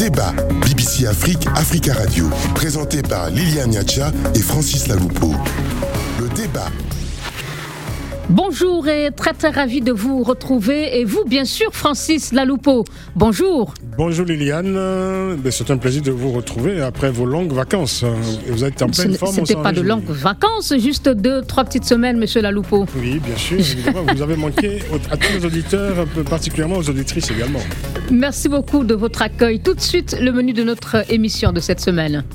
débat, BBC Afrique, Africa Radio, présenté par Liliane Niacha et Francis Laloupo. Le débat. Bonjour et très ravi de vous retrouver. Et vous, bien sûr, Francis Laloupo. Bonjour. Bonjour Liliane, c'est un plaisir de vous retrouver après vos longues vacances. Vous êtes en pleine forme. Ce n'était pas de longues vacances, juste 2-3 petites semaines, monsieur Laloupo. Oui, bien sûr, évidemment, vous avez manqué à tous les auditeurs, particulièrement aux auditrices également. Merci beaucoup de votre accueil. Tout de suite, le menu de notre émission de cette semaine.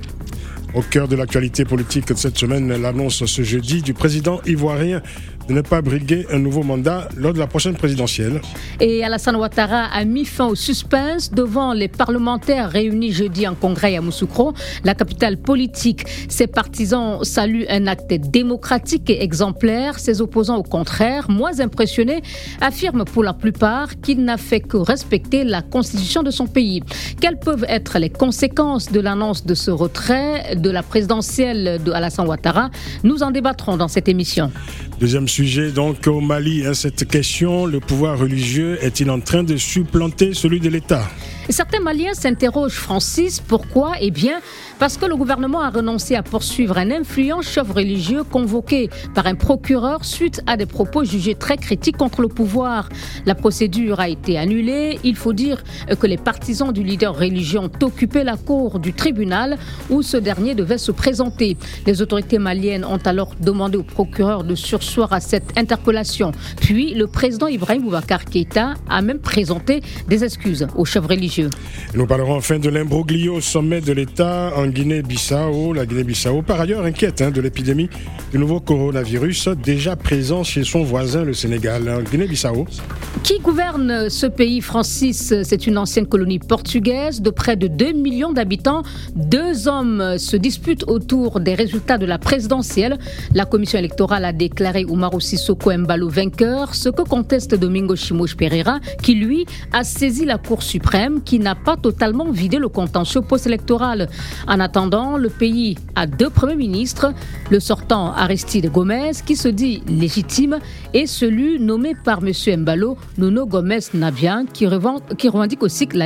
Au cœur de l'actualité politique de cette semaine, l'annonce ce jeudi du président ivoirien de ne pas briguer un nouveau mandat lors de la prochaine présidentielle. Et Alassane Ouattara a mis fin au suspense devant les parlementaires réunis jeudi en congrès à Yamoussoukro, la capitale politique. Ses partisans saluent un acte démocratique et exemplaire. Ses opposants, au contraire, moins impressionnés, affirment pour la plupart qu'il n'a fait que respecter la constitution de son pays. Quelles peuvent être les conséquences de l'annonce de ce retrait de la présidentielle de Alassane Ouattara? Nous en débattrons dans cette émission. Deuxième sujet, donc, au Mali, cette question, le pouvoir religieux est-il en train de supplanter celui de l'État ? Certains Maliens s'interrogent, Francis, pourquoi ? Eh bien, parce que le gouvernement a renoncé à poursuivre un influent chef religieux convoqué par un procureur suite à des propos jugés très critiques contre le pouvoir. La procédure a été annulée. Il faut dire que les partisans du leader religieux ont occupé la cour du tribunal où ce dernier devait se présenter. Les autorités maliennes ont alors demandé au procureur de surseoir à cette interpellation. Puis, le président Ibrahim Boubacar Keïta a même présenté des excuses au chef religieux. Nous parlerons enfin de l'imbroglio au sommet de l'État en Guinée-Bissau. La Guinée-Bissau, par ailleurs, inquiète de l'épidémie du nouveau coronavirus déjà présent chez son voisin, le Sénégal. En Guinée-Bissau. Qui gouverne ce pays, Francis ? C'est une ancienne colonie portugaise de près de 2 millions d'habitants. 2 hommes se disputent autour des résultats de la présidentielle. La commission électorale a déclaré Umaru Sissoko Embalo vainqueur, ce que conteste Domingo Chimoche Pereira, qui lui a saisi la Cour suprême, qui n'a pas totalement vidé le contentieux post-électoral. En attendant, le pays a 2 premiers ministres, le sortant Aristide Gomez, qui se dit légitime, et celui nommé par M. Embalo, Nuno Gomes Nabian, qui revendique aussi la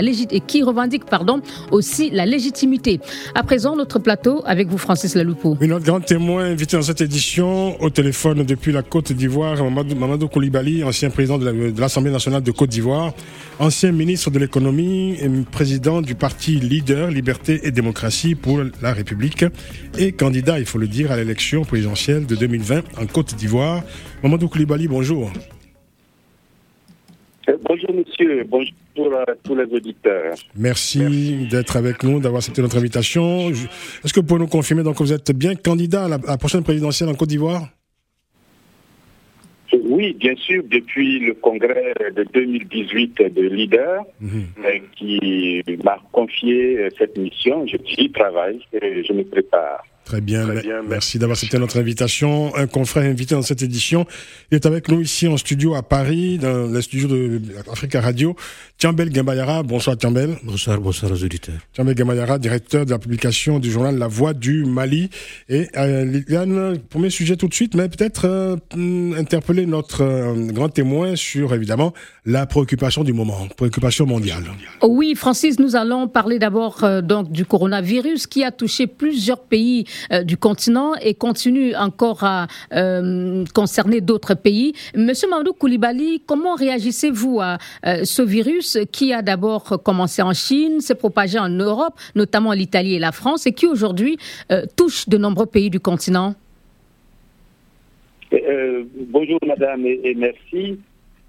légitimité. À présent, notre plateau avec vous, Francis Laloupo. Notre grand témoin invité dans cette édition au téléphone depuis la Côte d'Ivoire, Mamadou Coulibaly, ancien président de l'Assemblée nationale de Côte d'Ivoire, ancien ministre de l'économie et président du parti Leader, Liberté et Démocratie pour la République et candidat, il faut le dire, à l'élection présidentielle de 2020 en Côte d'Ivoire. Mamadou Coulibaly, bonjour. Bonjour monsieur, bonjour à tous les auditeurs. Merci d'être avec nous, d'avoir accepté notre invitation. Est-ce que vous pouvez nous confirmer donc que vous êtes bien candidat à la prochaine présidentielle en Côte d'Ivoire ? Oui, bien sûr, depuis le congrès de 2018 de Leader, qui m'a confié cette mission, j'y travaille et je me prépare. Très bien, merci d'avoir accepté notre invitation. Un confrère invité dans cette édition est avec nous ici en studio à Paris, dans les studios de Africa Radio. Thiambel Gembayara, bonsoir Thiambel. Bonsoir aux auditeurs. Thiambel Gembayara, directeur de la publication du journal La Voix du Mali. Et Liliane, premier sujet tout de suite, mais peut-être interpeller notre grand témoin sur, évidemment, la préoccupation du moment, préoccupation mondiale. Oui, Francis, nous allons parler d'abord donc du coronavirus qui a touché plusieurs pays du continent et continue encore à concerner d'autres pays. Monsieur Mamadou Coulibaly, comment réagissez-vous à ce virus qui a d'abord commencé en Chine, s'est propagé en Europe, notamment l'Italie et la France, et qui aujourd'hui touche de nombreux pays du continent? Bonjour madame et merci.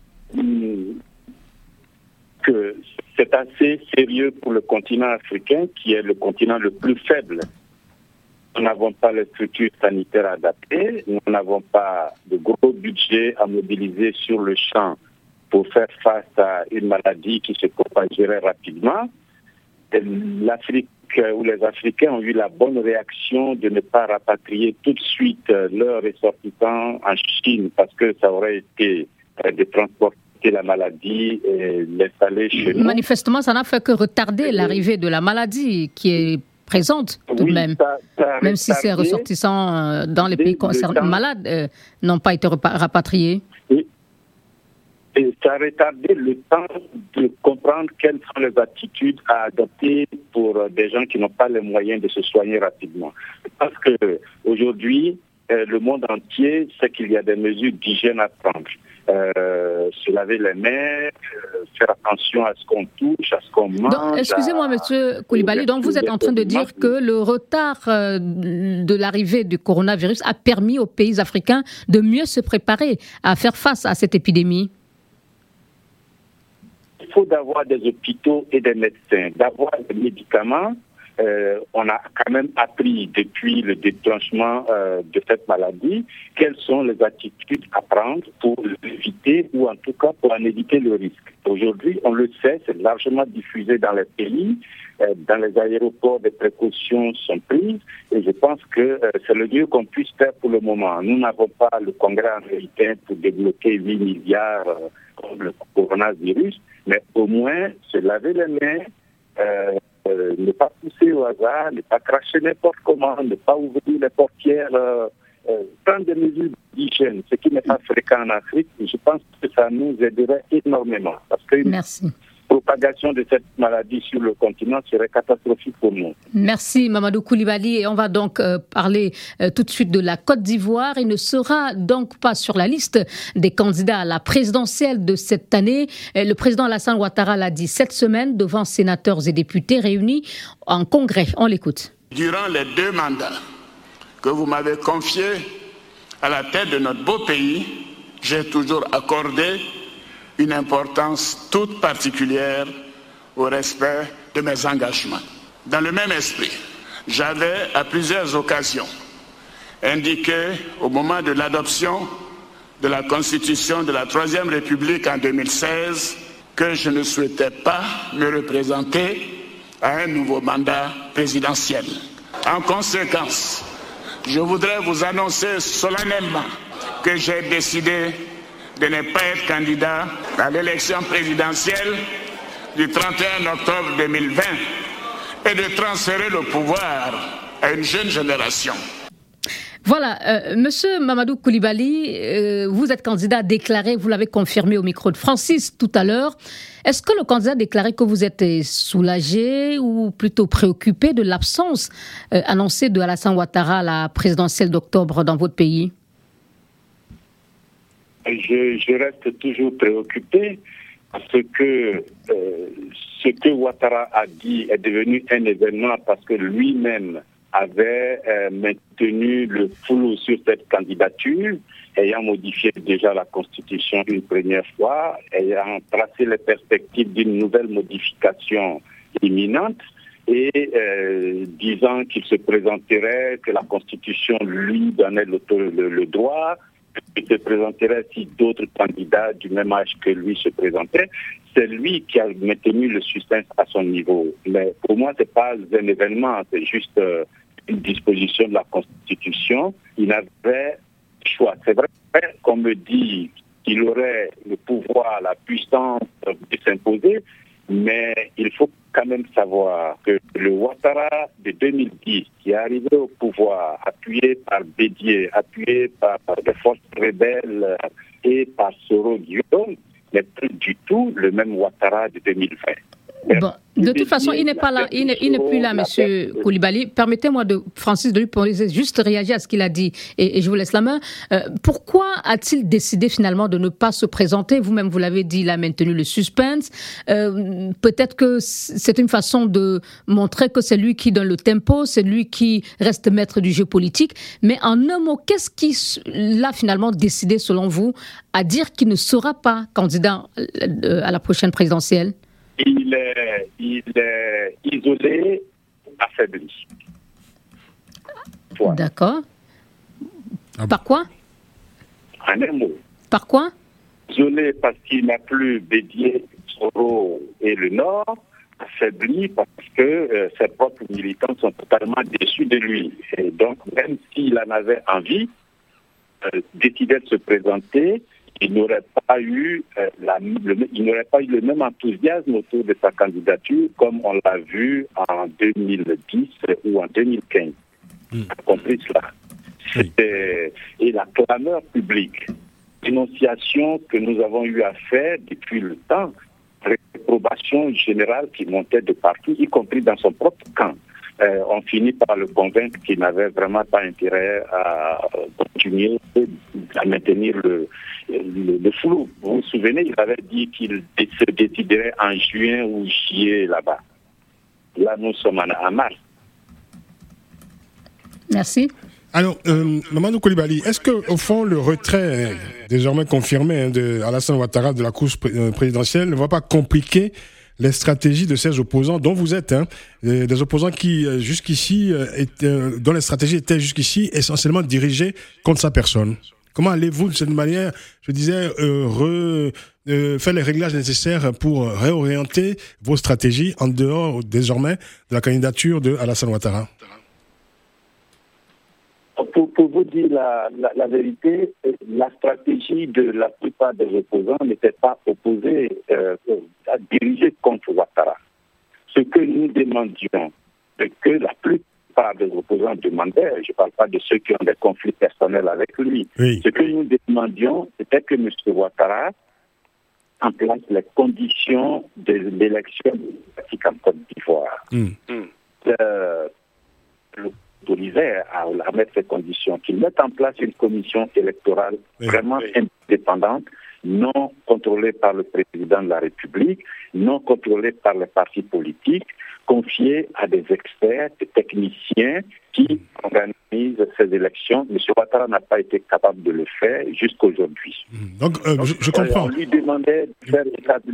Que c'est assez sérieux pour le continent africain qui est le continent le plus faible. Nous n'avons pas les structures sanitaires adaptées, nous n'avons pas de gros budget à mobiliser sur le champ pour faire face à une maladie qui se propagerait rapidement. Et l'Afrique ou les Africains ont eu la bonne réaction de ne pas rapatrier tout de suite leurs ressortissants en Chine parce que ça aurait été de transporter la maladie et l'installer chez nous. Manifestement, ça n'a fait que retarder l'arrivée de la maladie qui est présente tout de même. Même si ces ressortissants dans les pays concernés malades n'ont pas été rapatriés. Et ça a retardé le temps de comprendre quelles sont les attitudes à adopter pour des gens qui n'ont pas les moyens de se soigner rapidement. Parce que aujourd'hui, le monde entier sait qu'il y a des mesures d'hygiène à prendre. Se laver les mains, faire attention à ce qu'on touche, à ce qu'on mange. Donc, excusez-moi, Monsieur Coulibaly, donc vous êtes en train de dire que le retard de l'arrivée du coronavirus a permis aux pays africains de mieux se préparer à faire face à cette épidémie? Il faut d'avoir des hôpitaux et des médecins, d'avoir des médicaments. On a quand même appris depuis le déclenchement de cette maladie quelles sont les attitudes à prendre pour l'éviter ou en tout cas pour en éviter le risque. Aujourd'hui, on le sait, c'est largement diffusé dans les pays. Dans les aéroports, des précautions sont prises et je pense que c'est le mieux qu'on puisse faire pour le moment. Nous n'avons pas le Congrès américain pour débloquer 8 milliards contre le coronavirus, mais au moins se laver les mains, ne pas pousser au hasard, ne pas cracher n'importe comment, ne pas ouvrir les portières, prendre des mesures d'hygiène, ce qui n'est pas fréquent en Afrique. Et je pense que ça nous aiderait énormément. Parce que Merci. Propagation de cette maladie sur le continent serait catastrophique pour nous. Merci Mamadou Coulibaly. Et on va donc parler tout de suite de la Côte d'Ivoire. Il ne sera donc pas sur la liste des candidats à la présidentielle de cette année. Le président Alassane Ouattara l'a dit cette semaine devant sénateurs et députés réunis en congrès. On l'écoute. Durant les 2 mandats que vous m'avez confiés à la tête de notre beau pays, j'ai toujours accordé une importance toute particulière au respect de mes engagements. Dans le même esprit, j'avais à plusieurs occasions indiqué au moment de l'adoption de la Constitution de la Troisième République en 2016 que je ne souhaitais pas me représenter à un nouveau mandat présidentiel. En conséquence, je voudrais vous annoncer solennellement que j'ai décidé de ne pas être candidat à l'élection présidentielle du 31 octobre 2020 et de transférer le pouvoir à une jeune génération. Voilà, Monsieur Mamadou Coulibaly, vous êtes candidat déclaré, vous l'avez confirmé au micro de Francis tout à l'heure. Est-ce que le candidat a déclaré que vous êtes soulagé ou plutôt préoccupé de l'absence annoncée de Alassane Ouattara à la présidentielle d'octobre dans votre pays? Je reste toujours préoccupé parce que ce que Ouattara a dit est devenu un événement parce que lui-même avait maintenu le flou sur cette candidature, ayant modifié déjà la Constitution une première fois, ayant tracé les perspectives d'une nouvelle modification imminente et disant qu'il se présenterait, que la Constitution lui donnait le droit, qu'il se présenterait si d'autres candidats du même âge que lui se présentaient. C'est lui qui a maintenu le suspense à son niveau. Mais pour moi, ce n'est pas un événement, c'est juste une disposition de la Constitution. Il n'avait choix. C'est vrai qu'on me dit qu'il aurait le pouvoir, la puissance de s'imposer, mais il faut quand même savoir que le Ouattara de 2010, qui est arrivé au pouvoir, appuyé par Bédié, appuyé par des forces rebelles et par Soro Guillaume, n'est plus du tout le même Ouattara de 2020. Bon, de toute façon, il n'est pas là, il n'est plus là, Monsieur Coulibaly. Permettez-moi Francis, de lui poser juste réagir à ce qu'il a dit, et je vous laisse la main. Pourquoi a-t-il décidé finalement de ne pas se présenter? Vous-même, vous l'avez dit, il a maintenu le suspense. Peut-être que c'est une façon de montrer que c'est lui qui donne le tempo, c'est lui qui reste maître du jeu politique. Mais en un mot, qu'est-ce qui l'a finalement décidé, selon vous, à dire qu'il ne sera pas candidat à la prochaine présidentielle? Il est isolé, affaibli. Voilà. D'accord. Par quoi? En un mot. Par quoi? Isolé parce qu'il n'a plus Bédié, Soro et le Nord. Affaibli parce que ses propres militants sont totalement déçus de lui. Et donc, même s'il en avait envie, décidait de se présenter, il n'aurait pas eu le même enthousiasme autour de sa candidature comme on l'a vu en 2010 ou en 2015. Vous avez compris cela? Et la clameur publique dénonciations que nous avons eu à faire depuis le temps, réprobation générale qui montait de partout, y compris dans son propre camp. On finit par le convaincre qu'il n'avait vraiment pas intérêt à continuer à maintenir le flou. Vous vous souvenez, il avait dit qu'il se déciderait en juin ou juillet là-bas. Là, nous sommes en mars. Merci. Alors, Mamadou Coulibaly, est-ce que, au fond, le retrait désormais confirmé de Alassane Ouattara de la course présidentielle ne va pas compliquer les stratégies de ces opposants dont vous êtes, des opposants qui jusqu'ici dont les stratégies étaient jusqu'ici essentiellement dirigées contre sa personne? Comment allez-vous de cette manière, je disais, faire les réglages nécessaires pour réorienter vos stratégies en dehors désormais de la candidature de Alassane Ouattara? Pour vous dire la vérité, la stratégie de la plupart des opposants n'était pas opposée à diriger contre Ouattara. Ce que nous demandions, ce que la plupart des opposants demandaient, je ne parle pas de ceux qui ont des conflits personnels avec lui, oui. Ce que nous demandions, c'était que M. Ouattara en place les conditions de l'élection démocratique en Côte d'Ivoire. Autorisé à mettre ces conditions, qu'ils mettent en place une commission électorale vraiment indépendante, non contrôlée par le président de la République, non contrôlée par les partis politiques, confiée à des experts, des techniciens qui organisent ces élections. M. Ouattara n'a pas été capable de le faire jusqu'à aujourd'hui. Donc, je comprends. On lui demandait de faire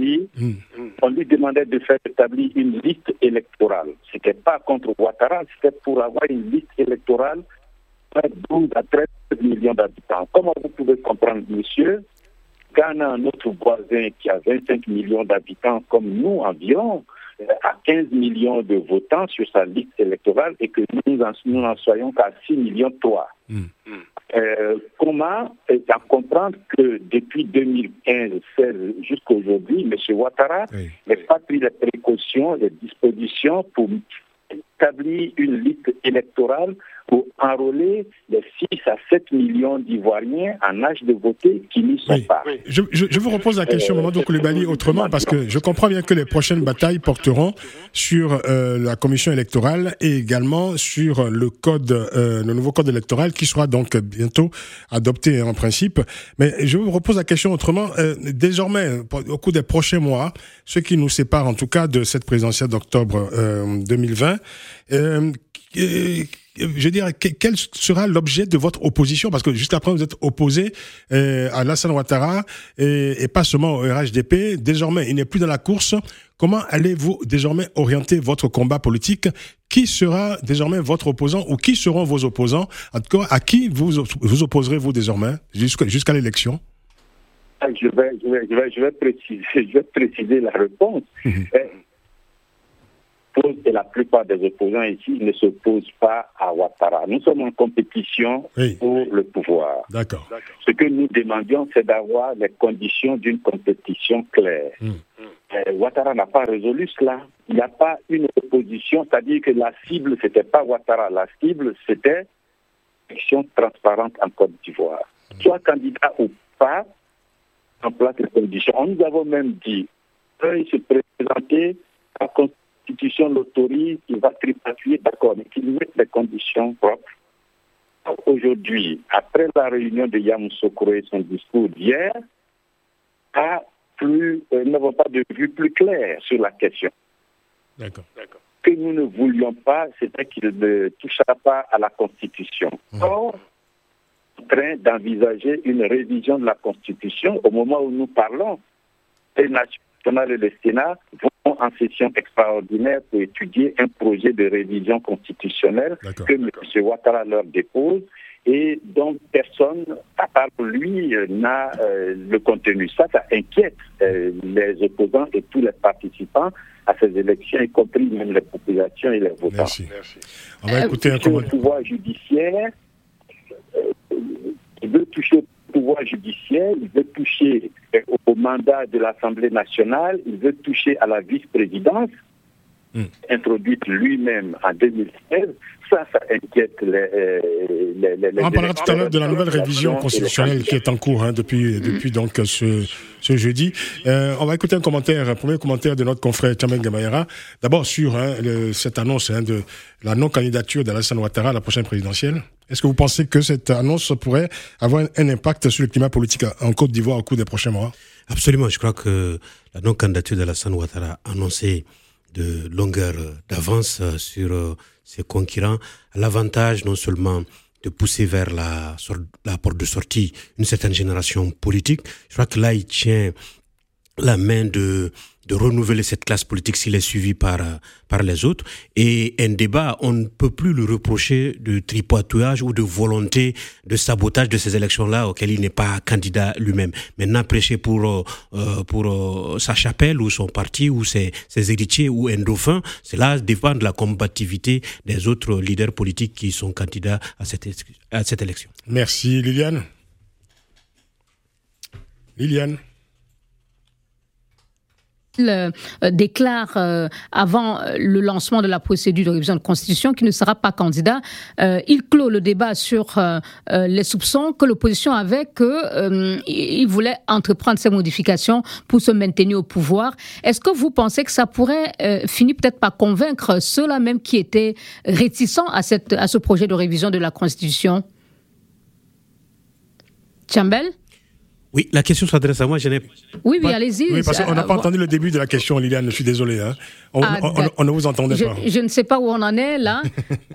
établir une liste électorale. Ce n'était pas contre Ouattara, c'était pour avoir une liste électorale de 12 à 13 millions d'habitants. Comment vous pouvez comprendre, monsieur, Ghana, notre voisin qui a 25 millions d'habitants comme nous environ, à 15 millions de votants sur sa liste électorale et que nous n'en soyons qu'à 6 millions 3. Comment à comprendre que depuis 2015-16 jusqu'à aujourd'hui, M. Ouattara n'a pas pris les précautions, les dispositions pour établir une liste électorale pour enrôler les 6 à 7 millions d'Ivoiriens en âge de voter qui n'y sont pas. Je vous repose la question, Mamadou Coulibaly, autrement, parce que je comprends bien que les prochaines batailles porteront sur la commission électorale et également sur le nouveau code électoral qui sera donc bientôt adopté en principe. Mais je vous repose la question autrement. Désormais, au cours des prochains mois, ce qui nous sépare en tout cas de cette présidentielle d'octobre 2020, je dirais, quel sera l'objet de votre opposition? Parce que jusqu'à présent, vous êtes opposé à Alassane Ouattara et pas seulement au RHDP. Désormais, il n'est plus dans la course. Comment allez-vous désormais orienter votre combat politique? Qui sera désormais votre opposant ou qui seront vos opposants? En tout cas, à qui vous opposerez-vous désormais jusqu'à l'élection? Je vais préciser la réponse. Et la plupart des opposants ici ne s'opposent pas à Ouattara. Nous sommes en compétition pour le pouvoir. D'accord. Ce que nous demandions, c'est d'avoir les conditions d'une compétition claire. Ouattara n'a pas résolu cela. Il n'y a pas une opposition, c'est-à-dire que la cible, ce n'était pas Ouattara. La cible, c'était l'élection transparente en Côte d'Ivoire. Soit candidat ou pas, en place les conditions. Nous avons même dit qu'il se présentait à Constitution l'autorise, il va tripatouiller, d'accord, mais qu'il mette les conditions propres. Aujourd'hui, après la réunion de Yamoussoukro et son discours d'hier, n'avons pas de vue plus claire sur la question. D'accord. Ce que nous ne voulions pas, c'était qu'il ne touchât pas à la Constitution. Or, on est en train d'envisager une révision de la Constitution au moment où nous parlons. Les nationales et le Sénat vont en session extraordinaire pour étudier un projet de révision constitutionnelle que M. Ouattara leur dépose et dont personne, à part lui, n'a le contenu. Ça inquiète les opposants et tous les participants à ces élections, y compris même les populations et les votants. Merci. On va écouter un commentaire. Le pouvoir judiciaire, il veut toucher au pouvoir judiciaire, il veut toucher au mandat de l'Assemblée nationale, il veut toucher à la vice-présidence. introduite lui-même en 2016, ça inquiète les on parlera tout à l'heure de la nouvelle révision constitutionnelle qui est en cours depuis donc ce jeudi. On va écouter un premier commentaire de notre confrère Thiamben Gamayara. D'abord sur cette annonce de la non-candidature d'Alassane Ouattara à la prochaine présidentielle. Est-ce que vous pensez que cette annonce pourrait avoir un impact sur le climat politique en Côte d'Ivoire au cours des prochains mois? Absolument. Je crois que la non-candidature d'Alassane Ouattara annoncée de longueur d'avance sur ses concurrents a l'avantage non seulement de pousser vers la porte de sortie une certaine génération politique. Je crois que là, il tient la main de renouveler cette classe politique s'il est suivi par les autres. Et un débat, on ne peut plus le reprocher de tripatouillage ou de volonté de sabotage de ces élections-là auxquelles il n'est pas candidat lui-même. Maintenant, prêcher pour sa chapelle ou son parti ou ses héritiers ou un dauphin, cela dépend de la combativité des autres leaders politiques qui sont candidats à cette élection. Merci Liliane. Il déclare avant le lancement de la procédure de révision de constitution qu'il ne sera pas candidat. Il clôt le débat sur les soupçons que l'opposition avait qu'il voulait entreprendre ces modifications pour se maintenir au pouvoir. Est-ce que vous pensez que ça pourrait finir peut-être par convaincre ceux-là même qui étaient réticents à ce projet de révision de la constitution? Thiambel? Oui, la question s'adresse à moi, je n'ai Oui, allez-y. Oui, parce qu'on n'a pas entendu le début de la question, Liliane, je suis désolé. On ne vous entendait pas. Je ne sais pas où on en est, là.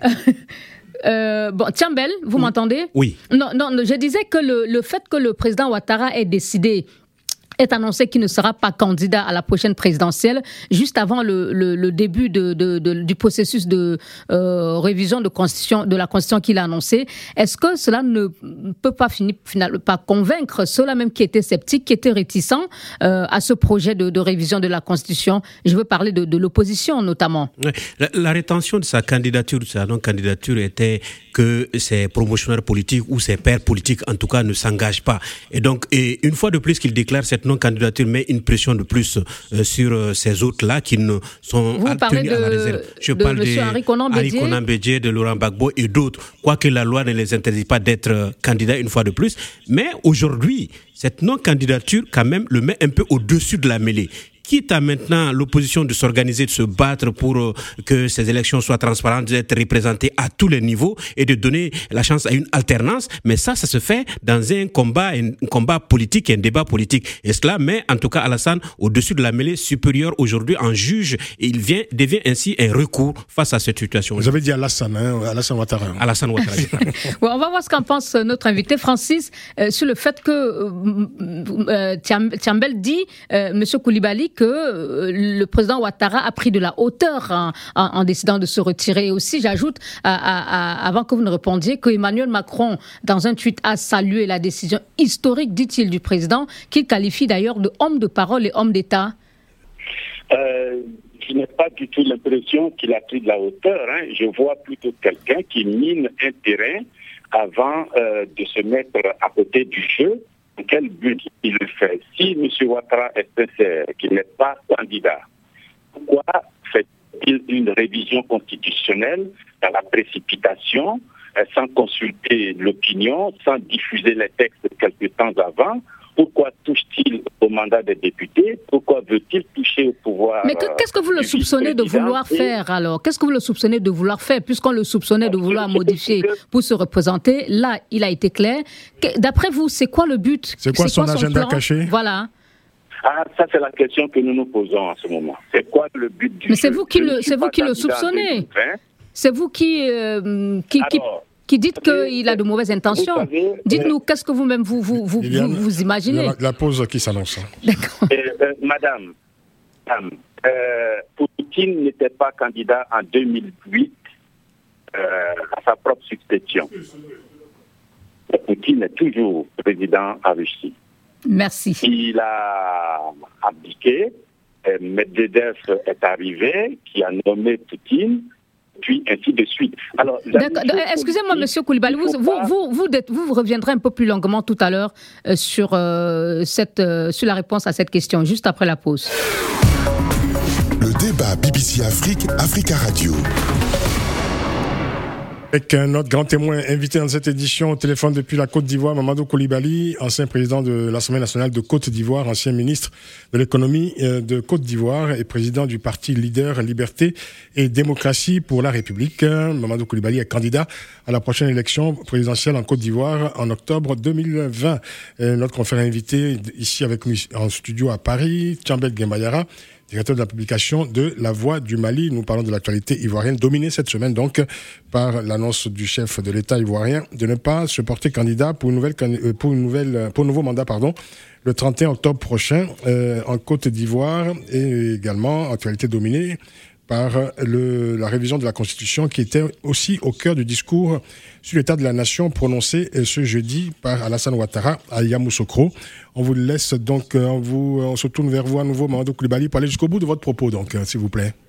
Thiambel, vous m'entendez? Oui. Non, je disais que le fait que le président Ouattara ait décidé est annoncé qu'il ne sera pas candidat à la prochaine présidentielle, juste avant le début du processus de révision de la Constitution qu'il a annoncé. Est-ce que cela ne peut pas finir par convaincre ceux-là même qui étaient sceptiques, qui étaient réticents à ce projet de révision de la Constitution? Je veux parler de l'opposition notamment. Oui. La rétention de sa candidature, de sa non-candidature était que ses promotionnaires politiques ou ses pairs politiques en tout cas ne s'engagent pas. Et donc, une fois de plus qu'il déclare cette non-candidature met une pression de plus sur ces autres-là qui ne sont tenus à la réserve. Je parle de Henri Konan Bédié, de Laurent Gbagbo et d'autres. Quoique la loi ne les interdit pas d'être candidats une fois de plus. Mais aujourd'hui, cette non-candidature quand même le met un peu au-dessus de la mêlée. Quitte à maintenant l'opposition de s'organiser, de se battre pour que ces élections soient transparentes, d'être représentées à tous les niveaux et de donner la chance à une alternance. Mais ça se fait dans un combat politique, un débat politique. Et cela met en tout cas Alassane au-dessus de la mêlée, supérieure aujourd'hui en juge. Et il devient ainsi un recours face à cette situation. Vous avez dit Alassane Ouattara. Alassane Ouattara. On va voir ce qu'en pense notre invité Francis sur le fait que Thiambel dit, M. Koulibaly, que le président Ouattara a pris de la hauteur en décidant de se retirer. Et aussi, j'ajoute, avant que vous ne répondiez, que Emmanuel Macron, dans un tweet, a salué la décision historique, dit-il, du président, qu'il qualifie d'ailleurs de homme de parole et homme d'État. Je n'ai pas du tout l'impression qu'il a pris de la hauteur. Je vois plutôt quelqu'un qui mine un terrain avant de se mettre à côté du jeu. Quel but il le fait? Si M. Ouattara est sincère, qu'il n'est pas candidat, pourquoi fait-il une révision constitutionnelle dans la précipitation, sans consulter l'opinion, sans diffuser les textes quelque temps avant? Pourquoi touche-t-il au mandat des députés? Pourquoi veut-il toucher au pouvoir? Mais qu'est-ce que vous le soupçonnez de vouloir faire alors? Qu'est-ce que vous le soupçonnez de vouloir faire? Puisqu'on le soupçonnait de vouloir modifier pour se représenter, là, il a été clair. D'après vous, c'est quoi le but? C'est quoi son agenda caché? Voilà. Ça, c'est la question que nous nous posons en ce moment. C'est quoi le but du jeu? Mais c'est vous qui le soupçonnez. C'est vous qui dites qu'il a de mauvaises intentions. Dites-nous, qu'est-ce que vous-même vous imaginez? La pause qui s'annonce. D'accord. Madame, Poutine n'était pas candidat en 2008 à sa propre succession. Poutine est toujours président en Russie. Merci. Il a abdiqué. Medvedev est arrivé, qui a nommé Poutine. Puis ainsi de suite. Alors, excusez-moi, M. Koulibaly, vous reviendrez un peu plus longuement tout à l'heure sur la réponse à cette question, juste après la pause. Le Débat BBC Afrique, Africa Radio. Avec notre grand témoin invité dans cette édition au téléphone depuis la Côte d'Ivoire, Mamadou Coulibaly, ancien président de l'Assemblée nationale de Côte d'Ivoire, ancien ministre de l'économie de Côte d'Ivoire et président du parti Leader Liberté et Démocratie pour la République. Mamadou Coulibaly est candidat à la prochaine élection présidentielle en Côte d'Ivoire en octobre 2020. Notre confrère invité ici avec nous en studio à Paris, Tchambel Gembayara, directeur de la publication de La Voix du Mali. Nous parlons de l'actualité ivoirienne, dominée cette semaine donc par l'annonce du chef de l'État ivoirien de ne pas se porter candidat pour un nouveau mandat, le 31 octobre prochain en Côte d'Ivoire, et également actualité dominée par la révision de la Constitution qui était aussi au cœur du discours sur l'état de la nation prononcé ce jeudi par Alassane Ouattara à Yamoussoukro. On vous laisse donc, on se tourne vers vous à nouveau, Mamadou Coulibaly, pour aller jusqu'au bout de votre propos, donc, s'il vous plaît.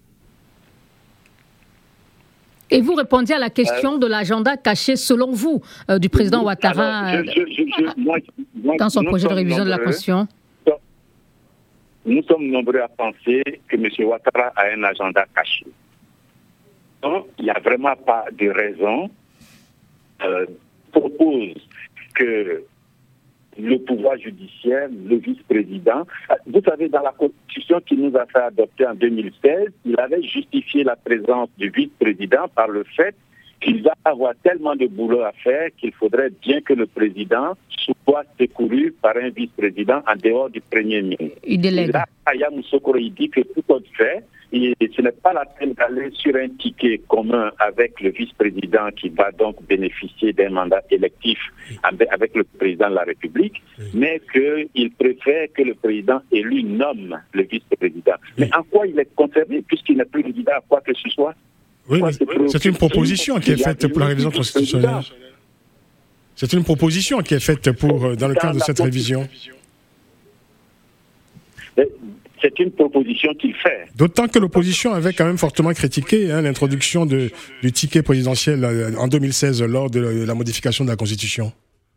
Et vous répondiez à la question de l'agenda caché, selon vous, du président Ouattara dans son projet de révision de la Constitution. Nous sommes nombreux à penser que M. Ouattara a un agenda caché. Donc, il n'y a vraiment pas de raison. Propose que le pouvoir judiciaire, le vice-président, vous savez, dans la Constitution qu'il nous a fait adopter en 2016, il avait justifié la présence du vice-président par le fait qu'il va avoir tellement de boulot à faire qu'il faudrait bien que le président soit secouru par un vice-président en dehors du premier ministre. Il délègue. Là, Yamoussoukro, il dit que tout compte fait, et ce n'est pas la peine d'aller sur un ticket commun avec le vice-président qui va donc bénéficier d'un mandat électif avec le président de la République, mais qu'il préfère que le président élu nomme le vice-président. Mais en quoi il est concerné puisqu'il n'est plus candidat à quoi que ce soit? Oui, c'est une proposition qui est faite pour la révision constitutionnelle. C'est une proposition qui est faite dans le cadre de cette révision. C'est une proposition qu'il fait. D'autant que l'opposition avait quand même fortement critiqué l'introduction du ticket présidentiel en 2016 lors de la modification de la Constitution.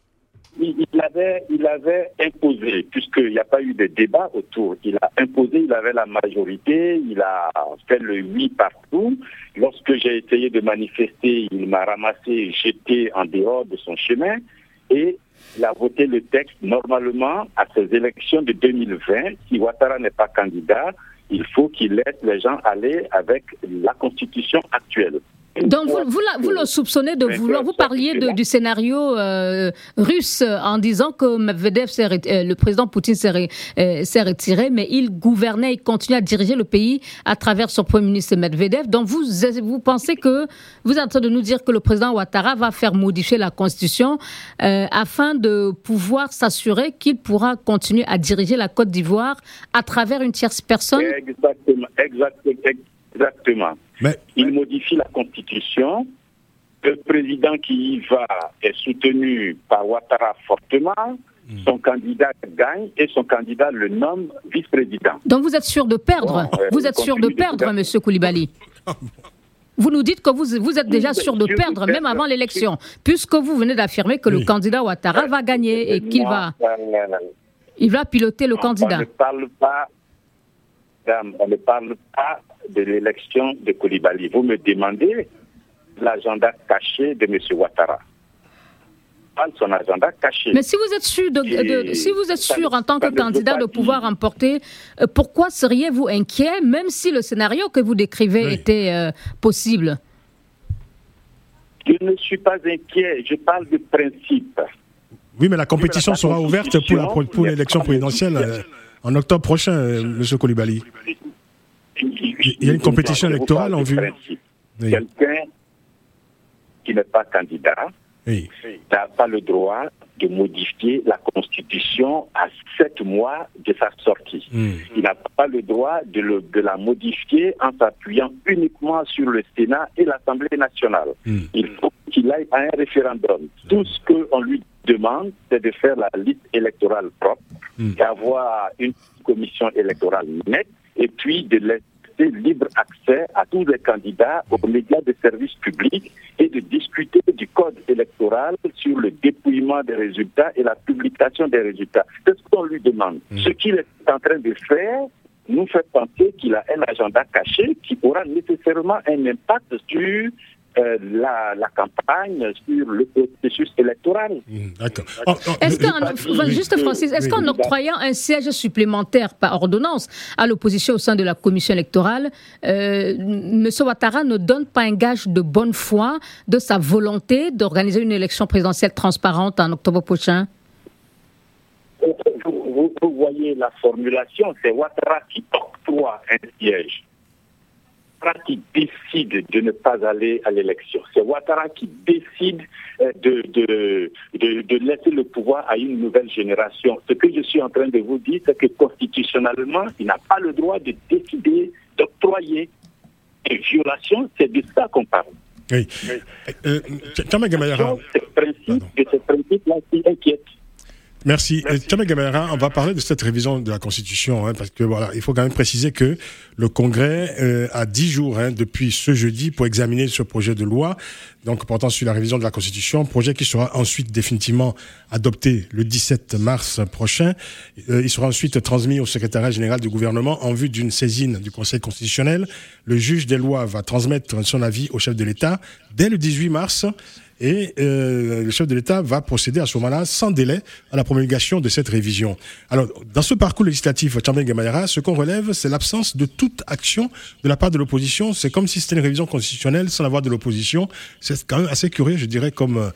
Il avait imposé, puisqu'il n'y a pas eu de débat autour, il a imposé, il avait la majorité, il a fait le oui partout. Lorsque j'ai essayé de manifester, il m'a ramassé et jeté en dehors de son chemin et il a voté le texte. Normalement, à ces élections de 2020, si Ouattara n'est pas candidat, il faut qu'il laisse les gens aller avec la Constitution actuelle. Donc vous le soupçonnez de vouloir, vous parliez du scénario russe en disant que Medvedev, le président Poutine s'est retiré, mais il gouvernait, il continue à diriger le pays à travers son premier ministre Medvedev. Donc vous pensez que, vous êtes en train de nous dire que le président Ouattara va faire modifier la Constitution afin de pouvoir s'assurer qu'il pourra continuer à diriger la Côte d'Ivoire à travers une tierce personne? Exactement. Mais il modifie la Constitution. Le président qui y va est soutenu par Ouattara fortement. Son candidat gagne et son candidat le nomme vice-président. Donc vous êtes sûr de perdre? Vous êtes sûr de perdre, M. Coulibaly? Vous nous dites que vous êtes déjà sûr de perdre, même avant l'élection, puisque vous venez d'affirmer que le candidat Ouattara va gagner et qu'il va piloter le candidat. On ne parle pas de l'élection de Coulibaly. Vous me demandez l'agenda caché de M. Ouattara. Son agenda caché. Mais si vous êtes sûr, en tant que candidat de pouvoir emporter, pourquoi seriez-vous inquiet, même si le scénario que vous décrivez était possible? Je ne suis pas inquiet, je parle de principe. Oui, mais la compétition sera ouverte pour l'élection présidentielle en octobre prochain, M. Coulibaly. Il y a une compétition électorale en vue. Oui. Quelqu'un qui n'est pas candidat n'a pas le droit de modifier la Constitution à 7 mois de sa sortie. Il n'a pas le droit de la modifier en s'appuyant uniquement sur le Sénat et l'Assemblée nationale. Il faut qu'il aille à un référendum. Tout ce qu'on lui demande, c'est de faire la liste électorale propre, d'avoir une commission électorale nette, et puis de laisser libre accès à tous les candidats aux médias de service public et de discuter du code électoral sur le dépouillement des résultats et la publication des résultats. C'est ce qu'on lui demande. Ce qu'il est en train de faire, nous fait penser qu'il a un agenda caché qui aura nécessairement un impact sur la campagne, sur le processus électoral. D'accord. Juste Francis, est-ce qu'en octroyant un siège supplémentaire par ordonnance à l'opposition au sein de la commission électorale, M. Ouattara ne donne pas un gage de bonne foi de sa volonté d'organiser une élection présidentielle transparente en octobre prochain? Vous voyez la formulation, c'est Ouattara qui octroie un siège. Ouattara qui décide de ne pas aller à l'élection. C'est Ouattara qui décide de laisser le pouvoir à une nouvelle génération. Ce que je suis en train de vous dire, c'est que constitutionnellement, il n'a pas le droit de décider d'octroyer une violation. C'est de ça qu'on parle. Oui. Tchamba Gamayara. C'est ce principe-là qui inquiète. Merci. Tchamba Gamayara, on va parler de cette révision de la Constitution, parce que voilà, il faut quand même préciser que le Congrès a 10 jours depuis ce jeudi pour examiner ce projet de loi, donc portant sur la révision de la Constitution, projet qui sera ensuite définitivement adopté le 17 mars prochain. Il sera ensuite transmis au secrétariat général du gouvernement en vue d'une saisine du Conseil constitutionnel. Le juge des lois va transmettre son avis au chef de l'État dès le 18 mars. Et le chef de l'État va procéder à ce moment-là, sans délai, à la promulgation de cette révision. Alors, dans ce parcours législatif, Tchamba Gamayara, ce qu'on relève, c'est l'absence de toute action de la part de l'opposition. C'est comme si c'était une révision constitutionnelle sans la voix de l'opposition. C'est quand même assez curieux, je dirais, comme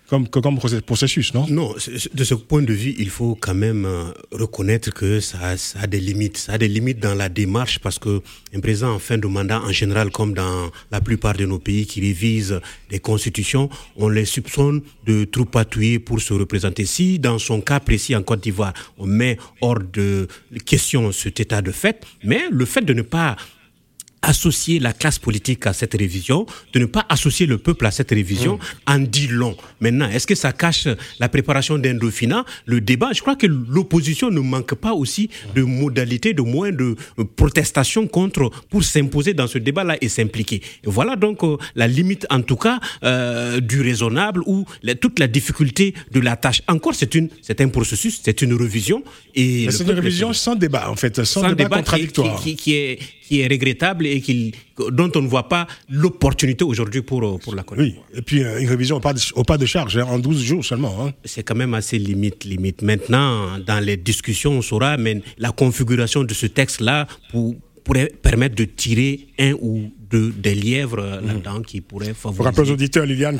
processus, non? Non, de ce point de vue, il faut quand même reconnaître que ça a des limites. Ça a des limites dans la démarche parce que un président en fin de mandat, en général, comme dans la plupart de nos pays qui révisent les constitutions, on les soupçonne de trop patouiller pour se représenter. Si, dans son cas précis en Côte d'Ivoire, on met hors de question cet état de fait, mais le fait de ne pas associer la classe politique à cette révision, de ne pas associer le peuple à cette révision, en dit long. Maintenant, est-ce que ça cache la préparation d'un Dauphinat? Le débat, je crois que l'opposition ne manque pas aussi de modalités, de moyens de protestation pour s'imposer dans ce débat-là et s'impliquer. Et voilà donc la limite, en tout cas, du raisonnable ou toute la difficulté de la tâche. Encore, c'est un processus, c'est une révision. Et c'est une révision sans débat, en fait, sans débat contradictoire. Qui est regrettable et dont on ne voit pas l'opportunité aujourd'hui pour la connaître. Oui, et puis une révision au pas de charge, en 12 jours seulement. C'est quand même assez limite. Maintenant, dans les discussions, on saura, mais la configuration de ce texte-là pourrait permettre de tirer un ou deux des lièvres là-dedans qui pourraient favoriser. Pour rappeler aux auditeurs, Liliane,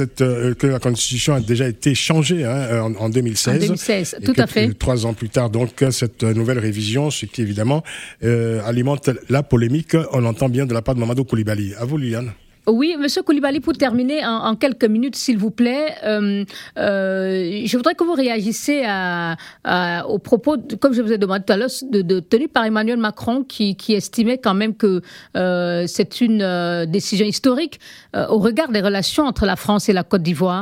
que la Constitution a déjà été changée en 2016. En 2016, tout à fait. 3 ans plus tard, donc, cette nouvelle révision, ce qui évidemment alimente la polémique, on l'entend bien de la part de Mamadou Coulibaly. À vous, Liliane. Oui, Monsieur Coulibaly, pour terminer en quelques minutes, s'il vous plaît, je voudrais que vous réagissiez aux propos, comme je vous ai demandé tout à l'heure, tenus par Emmanuel Macron, qui estimait quand même que c'est une décision historique au regard des relations entre la France et la Côte d'Ivoire.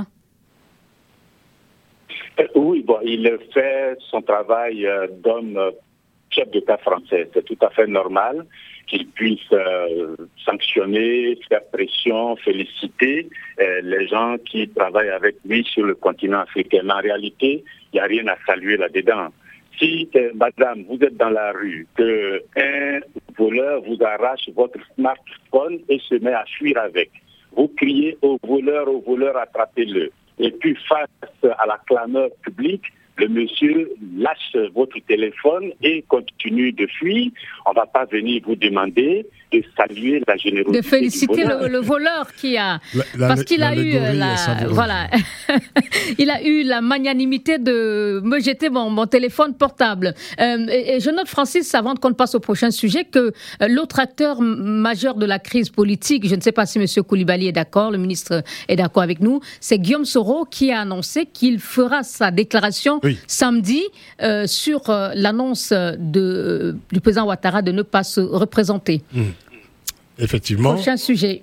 Oui, il fait son travail d'homme chef d'État français. C'est tout à fait normal qu'il puisse sanctionner, faire pression, féliciter les gens qui travaillent avec lui sur le continent africain. Mais en réalité, il n'y a rien à saluer là-dedans. Si, madame, vous êtes dans la rue, qu'un voleur vous arrache votre smartphone et se met à fuir avec, vous criez au voleur, attrapez-le. Et puis face à la clameur publique, le monsieur lâche votre téléphone et continue de fuir. On ne va pas venir vous demander de saluer la générosité. De féliciter le voleur qui a... parce qu'il a eu voilà, il a eu la magnanimité de me jeter mon téléphone portable. Et je note, Francis, avant qu'on passe au prochain sujet, que l'autre acteur majeur de la crise politique, je ne sais pas si M. Coulibaly est d'accord, le ministre est d'accord avec nous, c'est Guillaume Soro qui a annoncé qu'il fera sa déclaration samedi sur l'annonce du président Ouattara de ne pas se représenter. Effectivement. Prochain sujet.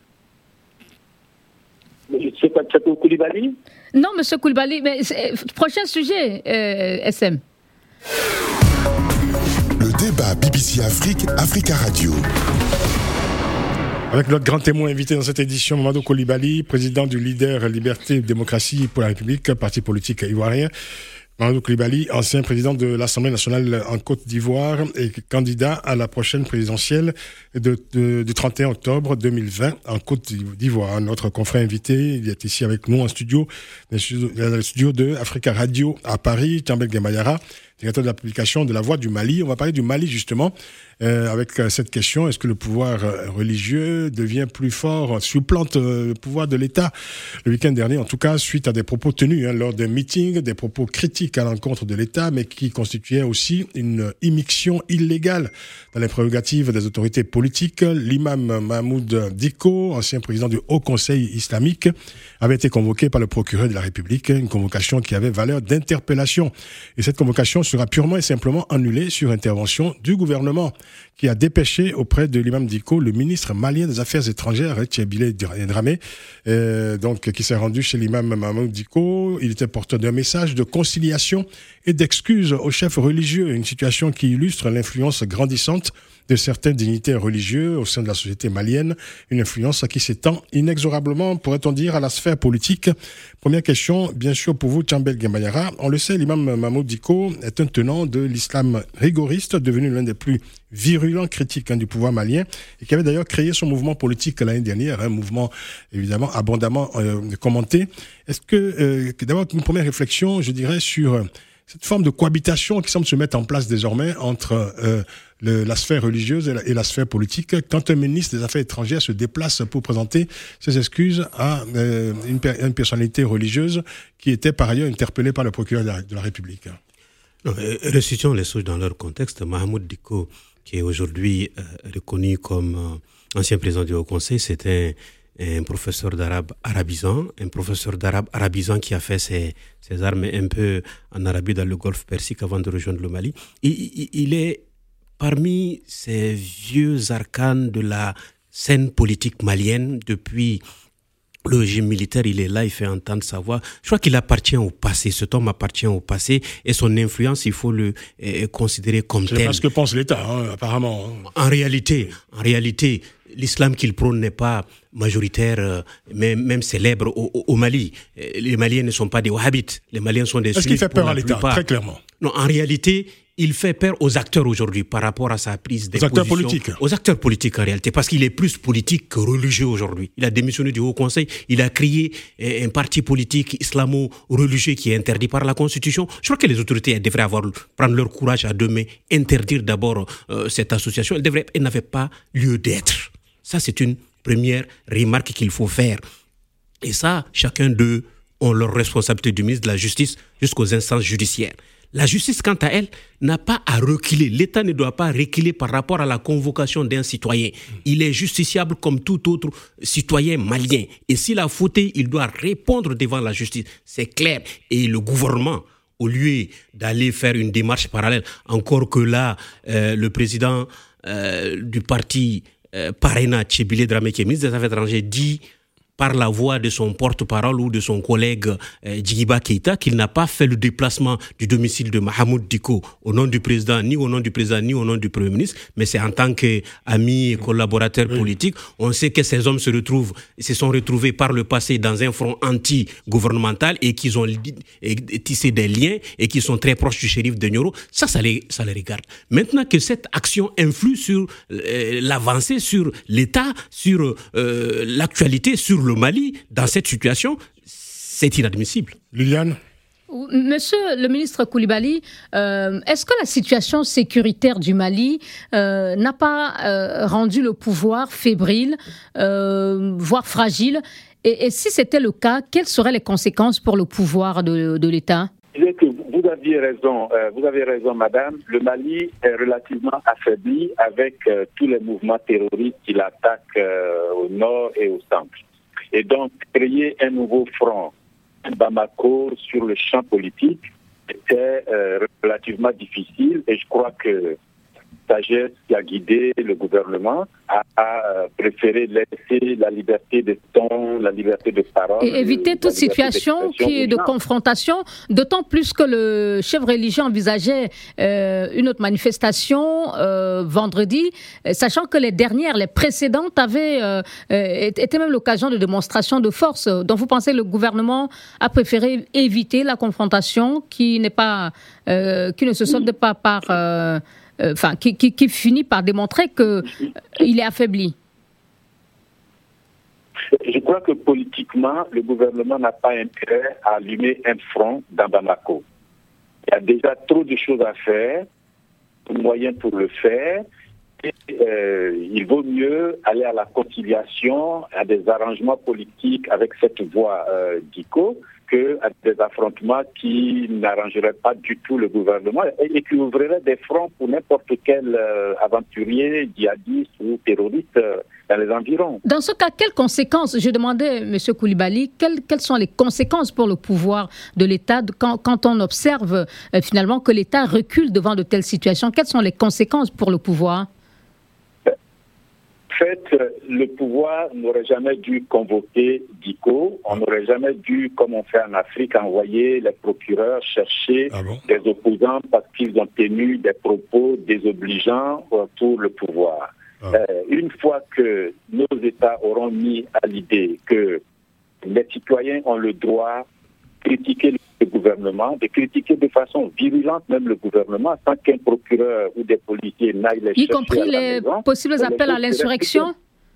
C'est pas pour Coulibaly? Non, M. Coulibaly, mais prochain sujet, SM. Le débat BBC Afrique, Africa Radio. Avec notre grand témoin invité dans cette édition, Mamadou Coulibaly, président du leader Liberté et Démocratie pour la République, parti politique ivoirien. Mamadou Coulibaly, ancien président de l'Assemblée nationale en Côte d'Ivoire et candidat à la prochaine présidentielle du 31 octobre 2020 en Côte d'Ivoire. Notre confrère invité, il est ici avec nous en studio, dans le studio de Africa Radio à Paris, Thiambel Gemayara, directeur de la publication de La Voix du Mali. On va parler du Mali justement avec cette question. Est-ce que le pouvoir religieux devient plus fort, supplante le pouvoir de l'État? Le week-end dernier, en tout cas, suite à des propos tenus lors d'un meeting, des propos critiques à l'encontre de l'État, mais qui constituaient aussi une immixtion illégale dans les prérogatives des autorités politiques. L'imam Mahmoud Dicko, ancien président du Haut Conseil islamique, avait été convoqué par le procureur de la République, une convocation qui avait valeur d'interpellation. Et cette convocation sera purement et simplement annulée sur intervention du gouvernement, qui a dépêché auprès de l'imam Dicko le ministre malien des Affaires étrangères, Tchébile Dramé, qui s'est rendu chez l'imam Mahmoud Dicko. Il était porteur d'un message de conciliation et d'excuses aux chefs religieux, une situation qui illustre l'influence grandissante de certains dignitaires religieux au sein de la société malienne, une influence qui s'étend inexorablement, pourrait-on dire, à la sphère politique. Première question, bien sûr, pour vous, Thiambel Gemayara. On le sait, l'imam Mahmoud Dicko est un tenant de l'islam rigoriste, devenu l'un des plus virulents critiques du pouvoir malien, et qui avait d'ailleurs créé son mouvement politique l'année dernière, un mouvement évidemment abondamment commenté. Est-ce que, d'abord, une première réflexion, je dirais, sur cette forme de cohabitation qui semble se mettre en place désormais entre la sphère religieuse et la sphère politique, quand un ministre des Affaires étrangères se déplace pour présenter ses excuses à une personnalité religieuse qui était par ailleurs interpellée par le procureur de la République. Resituons les choses dans leur contexte. Mahmoud Dicko, qui est aujourd'hui reconnu comme ancien président du Haut Conseil, c'était un professeur d'arabe arabisant, qui a fait ses armes un peu en Arabie dans le Golfe Persique avant de rejoindre le Mali. Il est parmi ces vieux arcanes de la scène politique malienne depuis le régime militaire. Il est là, il fait entendre sa voix. Je crois qu'il appartient au passé. Cet homme appartient au passé et son influence, il faut le considérer comme tel. C'est ce que pense l'État, apparemment. En réalité, l'islam qu'il prône n'est pas majoritaire, même célèbre au Mali. Les Maliens ne sont pas des wahhabites. Les Maliens sont des sunnites. Est-ce qu'il fait peur à l'État, très clairement? Non, en réalité, il fait peur aux acteurs aujourd'hui par rapport à sa prise de position. Aux acteurs politiques. Aux acteurs politiques en réalité, parce qu'il est plus politique que religieux aujourd'hui. Il a démissionné du Haut Conseil, il a créé un parti politique islamo-religieux qui est interdit par la Constitution. Je crois que les autorités devraient prendre leur courage à deux mains, interdire d'abord cette association. Elle n'avait pas lieu d'être. Ça, c'est une première remarque qu'il faut faire. Et ça, chacun d'eux ont leur responsabilité, du ministre de la Justice jusqu'aux instances judiciaires. La justice, quant à elle, n'a pas à reculer. L'État ne doit pas reculer par rapport à la convocation d'un citoyen. Il est justiciable comme tout autre citoyen malien. Et s'il a fauté, il doit répondre devant la justice. C'est clair. Et le gouvernement, au lieu d'aller faire une démarche parallèle, encore que là, le président du parti Parena, Tchébile Dramé, qui est ministre des Affaires étrangères, dit par la voix de son porte-parole ou de son collègue Djigiba Keïta qu'il n'a pas fait le déplacement du domicile de Mahmoud Dicko au nom du président, ni au nom du président, ni au nom du Premier ministre, mais c'est en tant qu'amis et collaborateurs politiques. On sait que ces hommes se sont retrouvés par le passé dans un front anti-gouvernemental et qu'ils ont tissé des liens et qu'ils sont très proches du shérif de Nioro. Ça les regarde. Maintenant que cette action influe sur l'avancée, sur l'État, sur l'actualité, sur le Mali, dans cette situation, c'est inadmissible. Liliane ? Monsieur le ministre Coulibaly, est-ce que la situation sécuritaire du Mali n'a pas rendu le pouvoir fébrile, voire fragile ? Et si c'était le cas, quelles seraient les conséquences pour le pouvoir de l'État ? Vous avez raison, madame. Le Mali est relativement affaibli avec tous les mouvements terroristes qui l'attaquent au nord et au centre. Et donc, créer un nouveau front, Bamako, sur le champ politique, était relativement difficile. Et je crois que sagesse qui a guidé le gouvernement a préféré laisser la liberté de ton, la liberté de parole. Et éviter toute situation qui est de confrontation, d'autant plus que le chef religieux envisageait une autre manifestation vendredi, sachant que les précédentes étaient même l'occasion de démonstrations de force. Donc vous pensez que le gouvernement a préféré éviter la confrontation qui ne se solde pas par... qui finit par démontrer qu'il est affaibli. Je crois que politiquement, le gouvernement n'a pas intérêt à allumer un front dans Bamako. Il y a déjà trop de choses à faire, de moyens pour le faire. Et, il vaut mieux aller à la conciliation, à des arrangements politiques avec cette voie d'ICO, qu'à des affrontements qui n'arrangeraient pas du tout le gouvernement et qui ouvriraient des fronts pour n'importe quel aventurier, djihadiste ou terroriste dans les environs. Dans ce cas, quelles conséquences, je demandais, M. Koulibaly, quelles sont les conséquences pour le pouvoir de l'État quand on observe finalement que l'État recule devant de telles situations? Quelles sont les conséquences pour le pouvoir? En fait, le pouvoir n'aurait jamais dû convoquer DICO. On n'aurait jamais dû, comme on fait en Afrique, envoyer les procureurs chercher des opposants parce qu'ils ont tenu des propos désobligeants pour le pouvoir. Une fois que nos États auront mis à l'idée que les citoyens ont le droit de critiquer le gouvernement, de critiquer de façon virulente même le gouvernement, sans qu'un procureur ou des policiers n'aillent les chercher. Y compris les possibles appels à l'insurrection?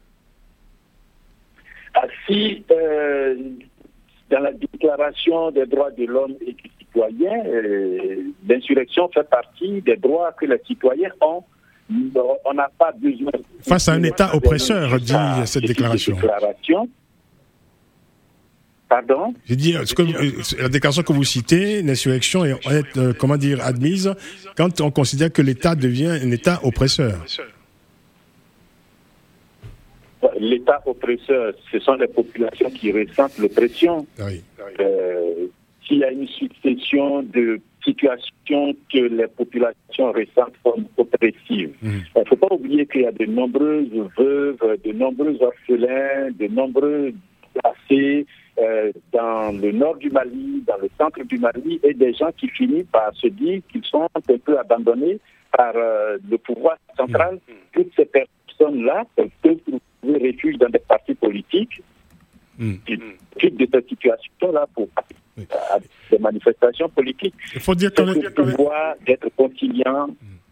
Si dans la déclaration des droits de l'homme et du citoyen, l'insurrection fait partie des droits que les citoyens ont. On n'a pas besoin... Face à un État oppresseur, dit cette déclaration. Pardon? J'ai dit, la déclaration que vous citez, l'insurrection est admise quand on considère que l'État devient un État oppresseur. L'État oppresseur, ce sont les populations qui ressentent l'oppression. Oui. S'il y a une succession de situations que les populations ressentent comme oppressives, il ne faut pas oublier qu'il y a de nombreuses veuves, de nombreux orphelins, de nombreux placés dans le nord du Mali, dans le centre du Mali, et des gens qui finissent par se dire qu'ils sont un peu abandonnés par le pouvoir central. Toutes ces personnes-là peuvent trouver refuge dans des partis politiques qui quittent de cette situation-là pour des manifestations politiques. Il faut dire le pouvoir d'être conciliant.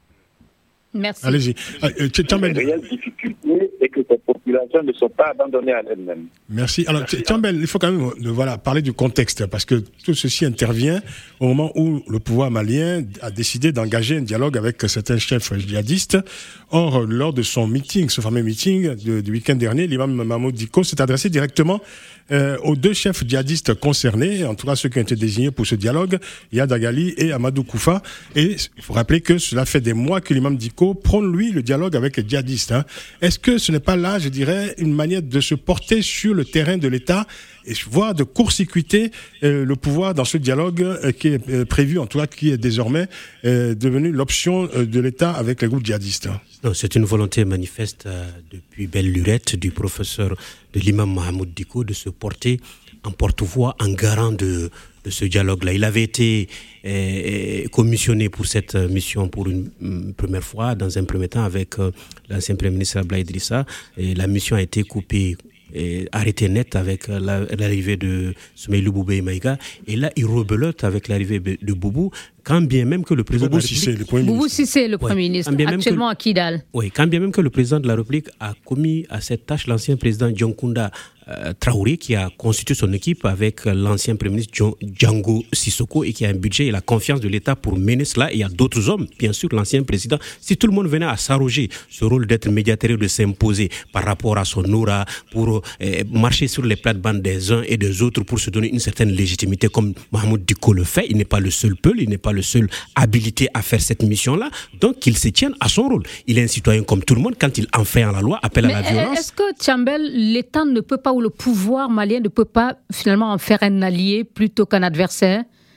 Merci. Allez-y. Une réelle difficulté et que ces populations ne sont pas abandonnées à elles-mêmes. Merci. Alors, Tchambel, il faut quand même parler du contexte, parce que tout ceci intervient au moment où le pouvoir malien a décidé d'engager un dialogue avec certains chefs djihadistes. Or, lors de son meeting, ce fameux meeting du week-end dernier, l'imam Mahmoud Dicko s'est adressé directement aux deux chefs djihadistes concernés, en tout cas ceux qui ont été désignés pour ce dialogue, Yad Agali et Amadou Koufa. Et il faut rappeler que cela fait des mois que l'imam Dicko prône, lui, le dialogue avec les djihadistes. Est-ce que ce n'est pas là, je dirais, une manière de se porter sur le terrain de l'État et voire de court-circuiter le pouvoir dans ce dialogue qui est prévu, en tout cas qui est désormais devenu l'option de l'État avec les groupes djihadistes? Non, c'est une volonté manifeste depuis belle lurette du professeur de l'imam Mahmoud Dicko de se porter en porte-voix, en garant de ce dialogue-là. Il avait été commissionné pour cette mission pour une première fois, dans un premier temps avec l'ancien Premier ministre Abdoulaye Idrissa. Et la mission a été coupée et arrêté net avec l'arrivée de Soumeilou Boubé Maïga. Et là, il rebelote avec l'arrivée de Boubou, quand bien même que le président Boubou Cissé, le Premier ministre. Boubou Cissé, le Premier ministre, actuellement à Kidal. Oui, quand bien même que le président de la République a commis à cette tâche l'ancien président Dioncounda Traoré, qui a constitué son équipe avec l'ancien Premier ministre Django Sissoko et qui a un budget et la confiance de l'État pour mener cela. Et il y a d'autres hommes, bien sûr, l'ancien président. Si tout le monde venait à s'arroger ce rôle d'être médiateur, de s'imposer par rapport à son aura, pour marcher sur les plates-bandes des uns et des autres pour se donner une certaine légitimité, comme Mahmoud Dicko le fait, il n'est pas le seul peul, il n'est pas le seul habilité à faire cette mission-là. Donc, qu'il se tienne à son rôle. Il est un citoyen comme tout le monde. Quand il enfreint la loi, appelle à la violence. Est-ce que, Tchambel, l'État ne peut pas, ou le pouvoir malien ne peut pas finalement en faire un allié plutôt qu'un adversaire?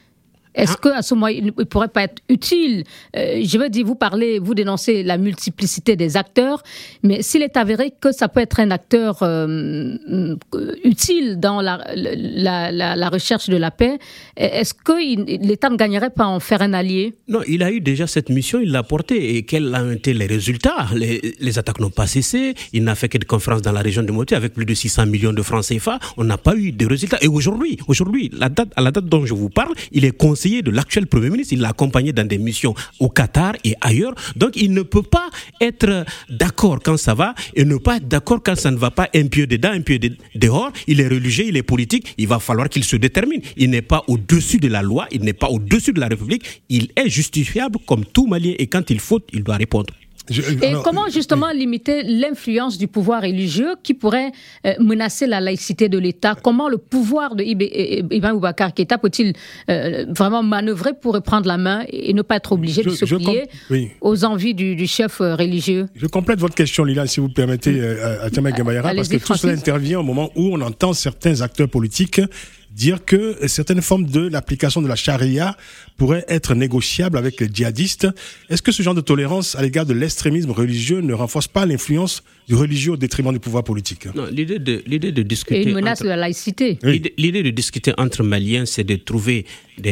Est-ce qu'à ce moment, il ne pourrait pas être utile, je veux dire, vous dénoncez la multiplicité des acteurs, mais s'il est avéré que ça peut être un acteur utile dans la recherche de la paix, est-ce que l'État ne gagnerait pas à en faire un allié? Non, il a eu déjà cette mission, il l'a portée. Et quels ont été les résultats? Les attaques n'ont pas cessé. Il n'a fait que des conférences dans la région de Moté avec plus de 600 millions de francs CFA. On n'a pas eu de résultats. Et aujourd'hui, à la date dont je vous parle, il est conseiller de l'actuel Premier ministre. Il l'a accompagné dans des missions au Qatar et ailleurs. Donc, il ne peut pas être d'accord quand ça va et ne pas être d'accord quand ça ne va pas. Un pied dedans, un pied dehors. Il est religieux, il est politique. Il va falloir qu'il se détermine. Il n'est pas au-dessus de la loi. Il n'est pas au-dessus de la République. Il est justifiable comme tout Malien. Et quand il faut, il doit répondre. Comment justement limiter l'influence du pouvoir religieux qui pourrait menacer la laïcité de l'État? Comment le pouvoir de Ibrahim Boubacar Keïta peut-il vraiment manœuvrer pour reprendre la main et ne pas être obligé de se plier aux envies du chef religieux? Je complète votre question, Lila, si vous permettez, à Tiamé Gambayara, parce que tout cela intervient au moment où on entend certains acteurs politiques dire que certaines formes de l'application de la charia pourraient être négociables avec les djihadistes. Est-ce que ce genre de tolérance à l'égard de l'extrémisme religieux ne renforce pas l'influence du religieux au détriment du pouvoir politique? Non, l'idée de discuter... Et une menace de la laïcité. Oui. L'idée de discuter entre Maliens, c'est de trouver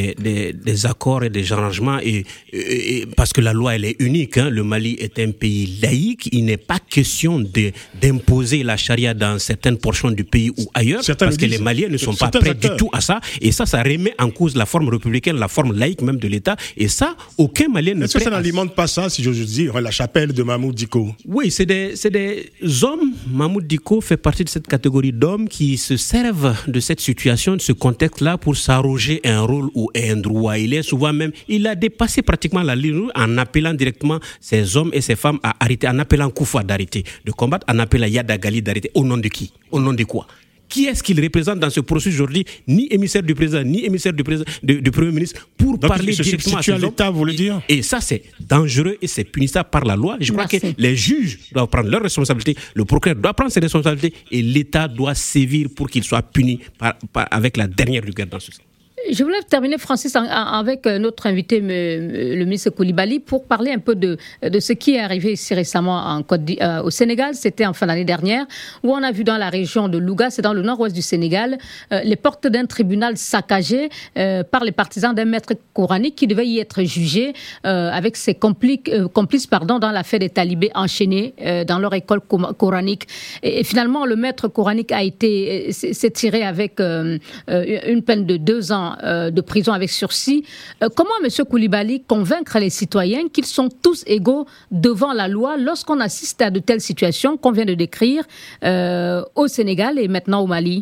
des accords et des arrangements, et parce que la loi, elle est unique. Le Mali est un pays laïque. Il n'est pas question d'imposer la charia dans certaines portions du pays ou ailleurs, parce que les Maliens ne sont pas prêts du tout à ça. Et ça remet en cause la forme républicaine, la forme laïque même de l'État. Et ça, aucun Malien ne... Est-ce que ça n'alimente pas ça, si j'ose dire, la chapelle de Mahmoud Dicko? Oui, c'est des hommes. Mahmoud Dicko fait partie de cette catégorie d'hommes qui se servent de cette situation, de ce contexte-là, pour s'arroger un rôle ou un droit. Il a dépassé pratiquement la ligne en appelant directement ces hommes et ces femmes à arrêter, en appelant Koufa d'arrêter de combattre, en appelant Yada Gali d'arrêter. Au nom de qui? Au nom de quoi? Qui est-ce qu'il représente dans ce processus aujourd'hui? Ni émissaire du président, ni émissaire du Premier ministre, pour donc parler directement à ces hommes. l'État, vous voulez dire? Et ça, c'est dangereux et c'est punissable par la loi. Je crois que les juges doivent prendre leurs responsabilités, le procureur doit prendre ses responsabilités et l'État doit sévir pour qu'il soit puni avec la dernière rigueur dans ce sens. Je voulais terminer, Francis, avec notre invité, le ministre Koulibaly, pour parler un peu de ce qui est arrivé ici récemment au Sénégal. C'était en fin d'année dernière, où on a vu dans la région de Louga, c'est dans le nord-ouest du Sénégal, les portes d'un tribunal saccagées par les partisans d'un maître coranique qui devait y être jugé avec ses complices dans l'affaire des talibés enchaînés dans leur école coranique. Et finalement, le maître coranique s'est tiré avec une peine de 2 ans de prison avec sursis. Comment, M. Koulibaly, convaincre les citoyens qu'ils sont tous égaux devant la loi lorsqu'on assiste à de telles situations qu'on vient de décrire au Sénégal et maintenant au Mali?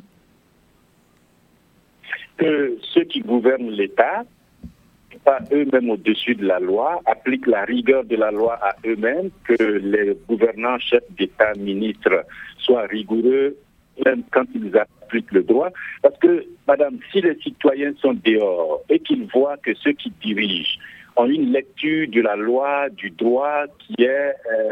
Que ceux qui gouvernent l'État, pas eux-mêmes au-dessus de la loi, appliquent la rigueur de la loi à eux-mêmes, que les gouvernants, chefs d'État, ministres soient rigoureux, même quand ils appliquent le droit. Parce que, madame, si les citoyens sont dehors et qu'ils voient que ceux qui dirigent ont une lecture de la loi, du droit qui est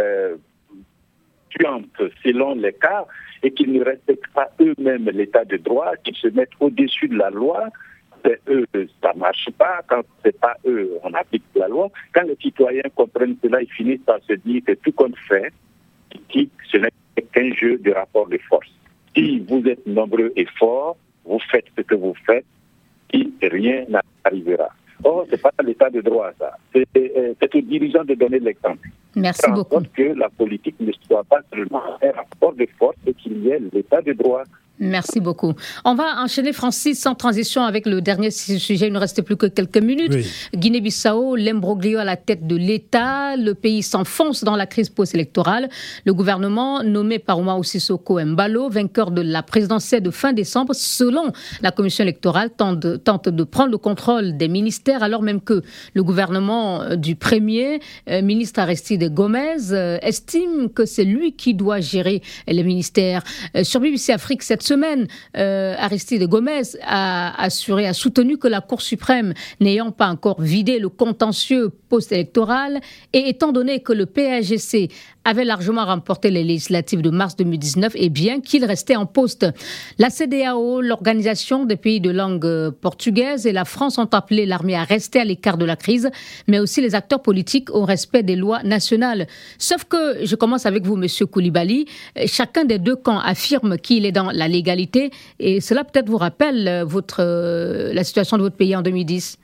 tuante selon les cas, et qu'ils ne respectent pas eux-mêmes l'état de droit, qu'ils se mettent au-dessus de la loi, c'est eux, ça ne marche pas. Quand c'est pas eux, on applique la loi. Quand les citoyens comprennent cela, ils finissent par se dire que tout qu'on fait, ce n'est qu'un jeu de rapport de force. Si vous êtes nombreux et forts, vous faites ce que vous faites, et rien n'arrivera. Or, ce n'est pas l'état de droit, ça. C'est aux dirigeants de donner l'exemple. Merci beaucoup. Que la politique ne soit pas seulement un rapport de force et qu'il y ait l'état de droit. Merci beaucoup. On va enchaîner, Francis, sans transition avec le dernier sujet. Il ne reste plus que quelques minutes. Oui. Guinée-Bissau, l'imbroglio à la tête de l'État. Le pays s'enfonce dans la crise post-électorale. Le gouvernement, nommé par Oumaro Sissoko Embalo, vainqueur de la présidentielle de fin décembre, selon la commission électorale, tente de prendre le contrôle des ministères, alors même que le gouvernement du premier ministre Aristide Gomez estime que c'est lui qui doit gérer les ministères. Sur BBC Afrique, cette semaine, Aristide Gomez a soutenu que la Cour suprême, n'ayant pas encore vidé le contentieux post-électoral et étant donné que le PAGC avait largement remporté les législatives de mars 2019 et bien qu'il restait en poste. La CEDEAO, l'organisation des pays de langue portugaise et la France ont appelé l'armée à rester à l'écart de la crise, mais aussi les acteurs politiques au respect des lois nationales. Sauf que, je commence avec vous, Monsieur Coulibaly, chacun des deux camps affirme qu'il est dans la légalité et cela peut-être vous rappelle la situation de votre pays en 2010.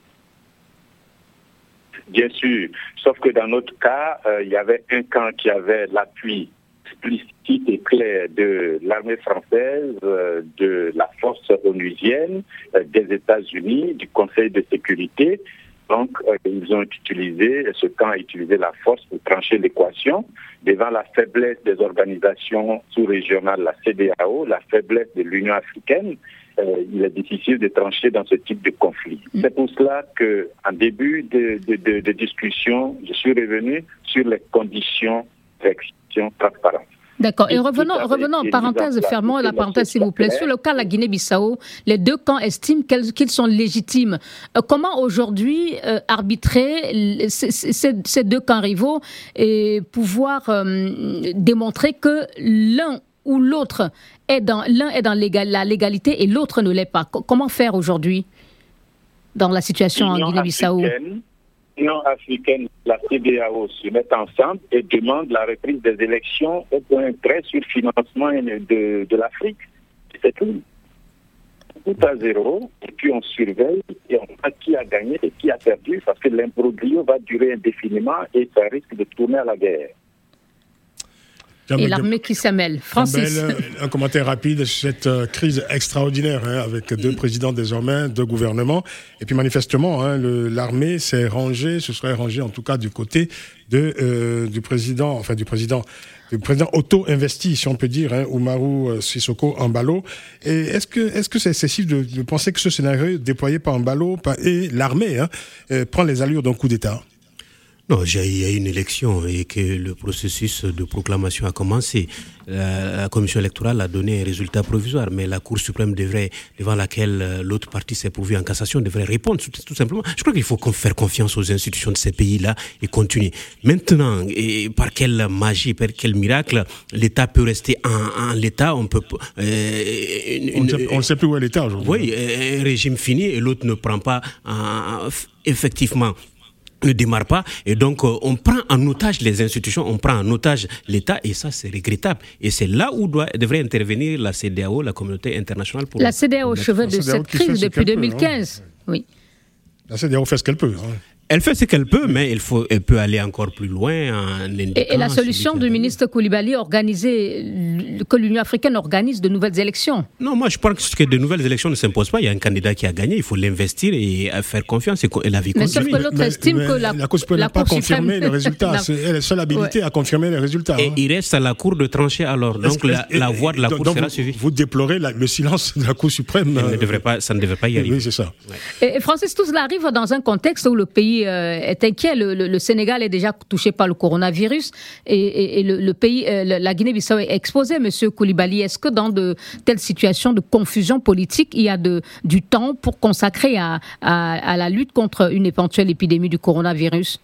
Bien sûr, sauf que dans notre cas, il y avait un camp qui avait l'appui explicite et clair de l'armée française, de la force onusienne, des États-Unis, du Conseil de sécurité. Donc, ce camp a utilisé la force pour trancher l'équation devant la faiblesse des organisations sous-régionales, la CEDEAO, la faiblesse de l'Union africaine. Il est difficile de trancher dans ce type de conflit. C'est pour cela qu'en début de discussion, je suis revenu sur les conditions d'élection transparente. D'accord. Et revenons en parenthèse, fermons la parenthèse s'il vous plaît. Sur le cas de la Guinée-Bissau, les deux camps estiment qu'ils sont légitimes. Comment aujourd'hui arbitrer ces deux camps rivaux et pouvoir démontrer que l'un ou l'autre l'un est dans la légalité et l'autre ne l'est pas. Comment faire aujourd'hui dans la situation en Guinée-Bissau? L'Union africaine, la CEDEAO se mettent ensemble et demandent la reprise des élections au point près sur le financement de l'Afrique. C'est tout. Tout à zéro, et puis on surveille et on voit qui a gagné et qui a perdu, parce que l'imbroglio va durer indéfiniment et ça risque de tourner à la guerre. Et l'armée qui s'amène. Francis. Un commentaire rapide sur cette crise extraordinaire avec deux présidents désormais, deux gouvernements. Et puis manifestement, l'armée se serait rangée en tout cas du côté du président auto-investi, si on peut dire, Umaru Sissoco Embalo. Et est-ce que c'est excessif de penser que ce scénario déployé par Embalo et l'armée prend les allures d'un coup d'État? Non, il y a une élection et que le processus de proclamation a commencé. La commission électorale a donné un résultat provisoire, mais la Cour suprême devant laquelle l'autre partie s'est pourvue en cassation, devrait répondre tout simplement. Je crois qu'il faut faire confiance aux institutions de ces pays-là et continuer. Maintenant, et par quelle magie, par quel miracle, l'État peut rester en l'État, on peut... on ne sait plus où est l'État aujourd'hui. Oui, un régime fini et l'autre ne prend pas effectivement... ne démarre pas et donc on prend en otage les institutions, on prend en otage l'État et ça c'est regrettable et c'est là où devrait intervenir la CEDEAO, la communauté internationale pour... La CEDEAO au chevet de cette crise depuis 2015. Oui. La CEDEAO fait ce qu'elle peut. Elle fait ce qu'elle peut, mais elle peut aller encore plus loin en indiquant... Et la solution du ministre Coulibaly, que l'Union africaine organise de nouvelles élections. Non, moi je pense que de nouvelles élections ne s'imposent pas. Il y a un candidat qui a gagné, il faut l'investir et faire confiance et la vie continue. Mais sauf que l'autre estime que la Cour suprême n'a pas confirmé les résultats. Elle est seule habilité à confirmer les résultats. Et il reste à la Cour de trancher alors. Donc la voix de la Cour sera suivie. Vous déplorez le silence de la Cour suprême. Ça ne devrait pas y arriver. Oui, c'est ça. Et Francis, tout cela arrive dans un contexte où le pays est inquiet. Le Sénégal est déjà touché par le coronavirus et le pays, la Guinée-Bissau est exposée. Monsieur Coulibaly, est-ce que dans de telles situations de confusion politique, il y a du temps pour consacrer à la lutte contre une éventuelle épidémie du coronavirus?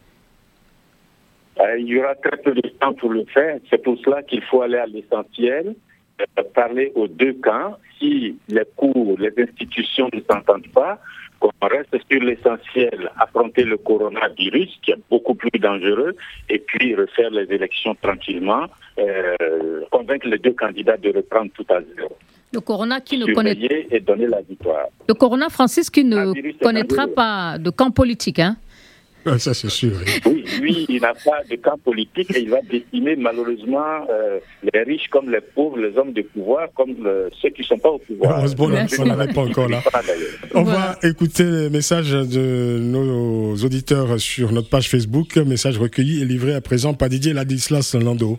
Il y aura très peu de temps pour le faire. C'est pour cela qu'il faut aller à l'essentiel, parler aux deux camps. Si les cours, les institutions ne s'entendent pas, qu'on reste sur l'essentiel, affronter le coronavirus, qui est beaucoup plus dangereux, et puis refaire les élections tranquillement, convaincre les deux candidats de reprendre tout à zéro. Le corona qui ne connaît... et donner la victoire. Le corona, Francis, qui ne connaîtra pas de camp politique, hein? Ça, c'est sûr. Oui, lui, il n'a pas de camp politique et il va décimer malheureusement les riches comme les pauvres, les hommes de pouvoir comme ceux qui ne sont pas au pouvoir. On n'en est pas encore là. On va écouter les messages de nos auditeurs sur notre page Facebook. Message recueilli et livré à présent par Didier Ladislas Lando.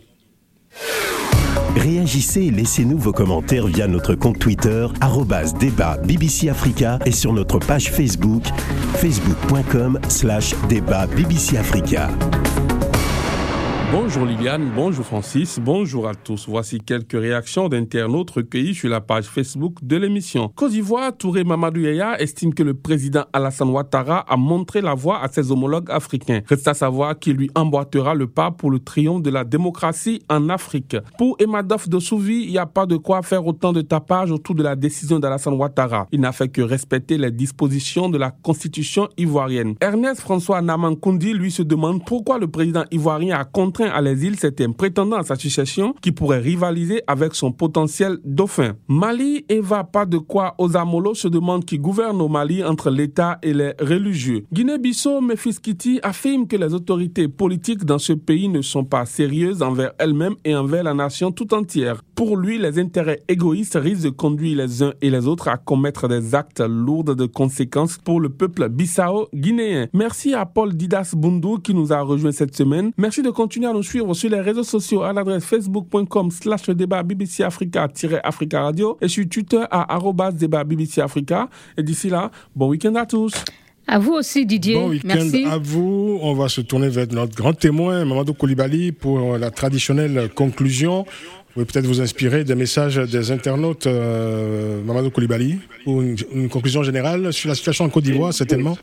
Réagissez et laissez-nous vos commentaires via notre compte Twitter @débat BBC Africa et sur notre page Facebook facebook.com/débat BBC Africa. Bonjour Liliane, bonjour Francis, bonjour à tous. Voici quelques réactions d'internautes recueillies sur la page Facebook de l'émission. Côte d'Ivoire, Touré Mamadou Yaya estime que le président Alassane Ouattara a montré la voie à ses homologues africains. Reste à savoir qui lui emboîtera le pas pour le triomphe de la démocratie en Afrique. Pour Emadoff de Souvi, il n'y a pas de quoi faire autant de tapage autour de la décision d'Alassane Ouattara. Il n'a fait que respecter les dispositions de la constitution ivoirienne. Ernest François Namankundi, lui, se demande pourquoi le président ivoirien a contraint à l'exil certains prétendants à sa succession qui pourraient rivaliser avec son potentiel dauphin. Mali, Eva pas de quoi Osamolo se demande qui gouverne au Mali entre l'État et les religieux. Guinée-Bissau, Memphis Kitty affirme que les autorités politiques dans ce pays ne sont pas sérieuses envers elles-mêmes et envers la nation tout entière. Pour lui, les intérêts égoïstes risquent de conduire les uns et les autres à commettre des actes lourds de conséquences pour le peuple bissau-guinéen. Merci à Paul Didas Bundu qui nous a rejoint cette semaine. Merci de continuer à nous suivre sur les réseaux sociaux à l'adresse facebook.com/débat BBC Africa Radio et sur Twitter à @débat BBC Africa. Et d'ici là, bon week-end à tous. À vous aussi Didier. Bon week-end Merci. à vous. On va se tourner vers notre grand témoin, Mamadou Coulibaly, pour la traditionnelle conclusion. Vous pouvez peut-être vous inspirer des messages des internautes, Mamadou Coulibaly, pour une conclusion générale sur la situation en Côte d'Ivoire, certainement.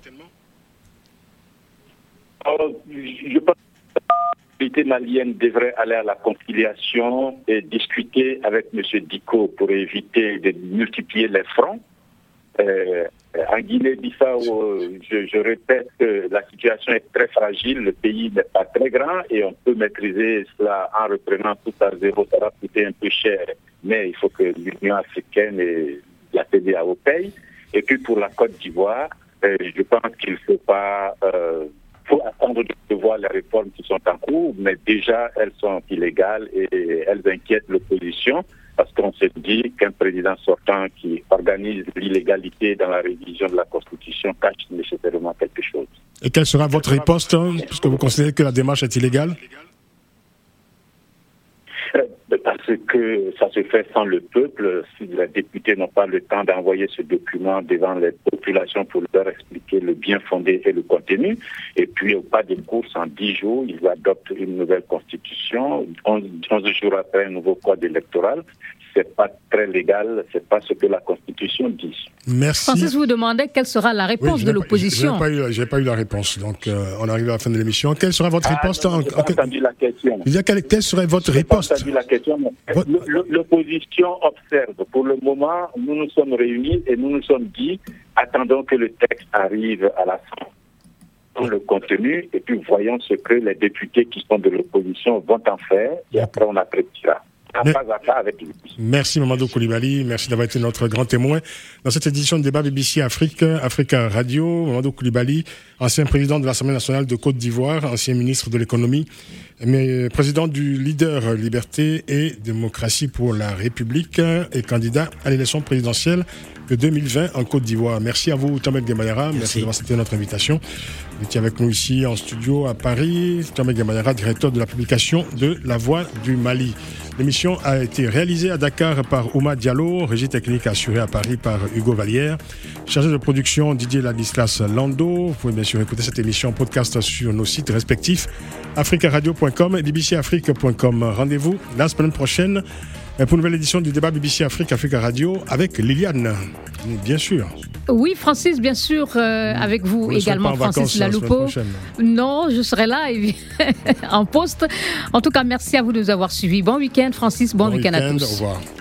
Je pense que la société malienne devrait aller à la conciliation et discuter avec M. Dicko pour éviter de multiplier les fronts. En Guinée-Bissau, je répète que la situation est très fragile, le pays n'est pas très grand et on peut maîtriser cela en reprenant tout à zéro. Ça va coûter un peu cher, mais il faut que l'Union africaine et la CEDEAO payent. Et puis pour la Côte d'Ivoire, je pense qu'il ne faut attendre de voir les réformes qui sont en cours, mais déjà elles sont illégales et elles inquiètent l'opposition. Parce qu'on se dit qu'un président sortant qui organise l'illégalité dans la révision de la Constitution cache nécessairement quelque chose. Et quelle sera votre riposte, puisque vous considérez que la démarche est illégale ? Parce que ça se fait sans le peuple. Si les députés n'ont pas le temps d'envoyer ce document devant les populations pour leur expliquer le bien fondé et le contenu, et puis au pas de course, en 10 jours, ils adoptent une nouvelle constitution, 11 jours après un nouveau code électoral. C'est pas très légal, c'est pas ce que la Constitution dit. Merci. Francis vous demandait quelle sera la réponse de l'opposition. J'ai pas eu la réponse, donc on arrive à la fin de l'émission. Quelle sera votre riposte ? Je n'ai pas entendu la question. Quelle serait votre riposte ? Je n'ai pas entendu la question. L'opposition observe. Pour le moment, nous nous sommes réunis et nous nous sommes dit, attendons que le texte arrive à l'Assemblée, le contenu, et puis voyons ce que les députés qui sont de l'opposition vont en faire, et après on appréciera. Merci Mamadou Coulibaly, merci d'avoir été notre grand témoin dans cette édition de débat BBC Africa Radio. Mamadou Coulibaly, ancien président de l'Assemblée nationale de Côte d'Ivoire, ancien ministre de l'économie, mais président du leader Liberté et Démocratie pour la République et candidat à l'élection présidentielle de 2020 en Côte d'Ivoire. Merci à vous Thomas Gemayara, merci d'avoir accepté notre invitation. Vous étiez avec nous ici en studio à Paris. Thomas Gemayara, directeur de la publication de La Voix du Mali. L'émission a été réalisée à Dakar par Ouma Diallo, régie technique assurée à Paris par Hugo Vallière, chargé de production Didier Ladislas Lando. Vous pouvez bien sûr écouter cette émission podcast sur nos sites respectifs africaradio.com et bbcafrique.com. Rendez-vous la semaine prochaine pour une nouvelle édition du débat BBC Africa Radio avec Liliane, bien sûr. Oui, Francis, bien sûr, avec vous également, Francis Laloupo. Non, je serai là en poste. En tout cas, merci à vous de nous avoir suivis. Bon week-end, Francis, bon week-end à tous. Au revoir.